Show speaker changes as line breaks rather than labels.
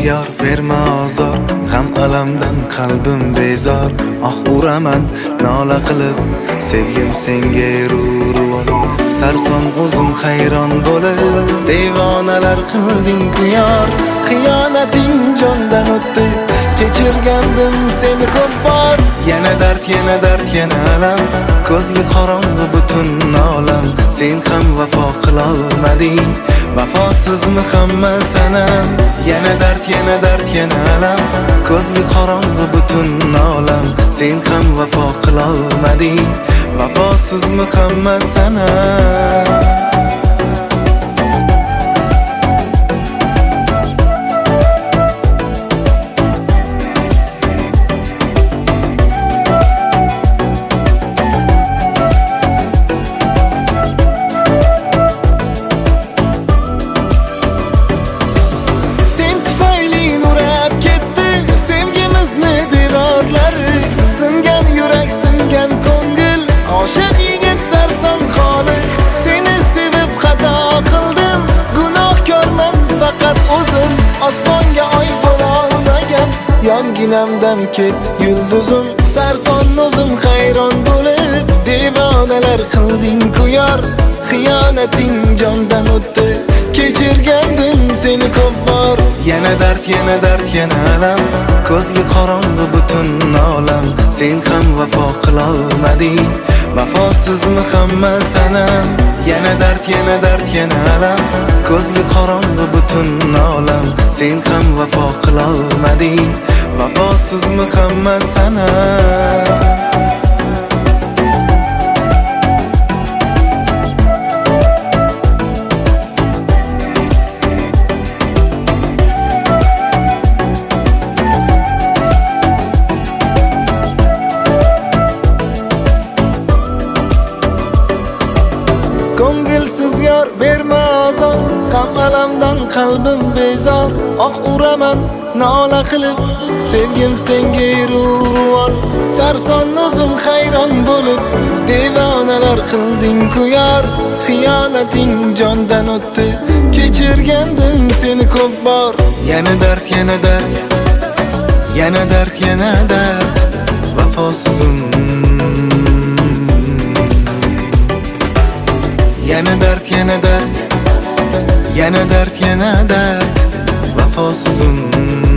yor berma azor, g'am alamdan qalbim bezor. Ah uraman nola qilib, sevgim senga erur. Sarson o'zim hayron bo'lib, devonalar qilding kuyar. Xiyonating jondan o'tdi, kechirgandim seni ko'p bor. Yana dard, yana dard, yana alam, ko'zga qorong'i butun olam. Sen ham vafo qilolmading, vafosizmi hamma sanam. Yana dard, yana dard, yana alam, ko'zga qorong'i butun olam. Sen ham vafo qilolmading, vafosizmi hamma sanam. Oshiq yigit sarson xoli, seni sevib xato qildim. Gunohkorman faqat o'zim, osmonga oy bo'la olmagan. Yonginamdan ket yulduzim, sarson o'zim hayron bo'lib, devonalar qilding kuyar. Xiyonating jondan o'tdi, kechirgandim seni ko'p bor. Yana dard, yana dard, yana alam, ko'zga qorong'i butun olam. Sen ham vafo qilolmading, vafosizmi hamma sanam. Yana dard, yana dard, yana alam, ko'zga qorong'i butun olam. Sen ham vafo qilolmading, vafosizmi hamma sanam. Ko'ngilsiz yor berma azor, g'am alamdan qalbim bezor. Oh uraman nola qilib, sevgim senga erur. Sarson o'zim hayron bo'lib, devonalar qilding kuyar. Xiyonating jondan o'tdi, kechirgandim seni ko'p bor. Yana dard, yana dard, yana dard, yana dard, vafosizim. Yana dard, yana dard, yana dard, yana dard, vafosizim.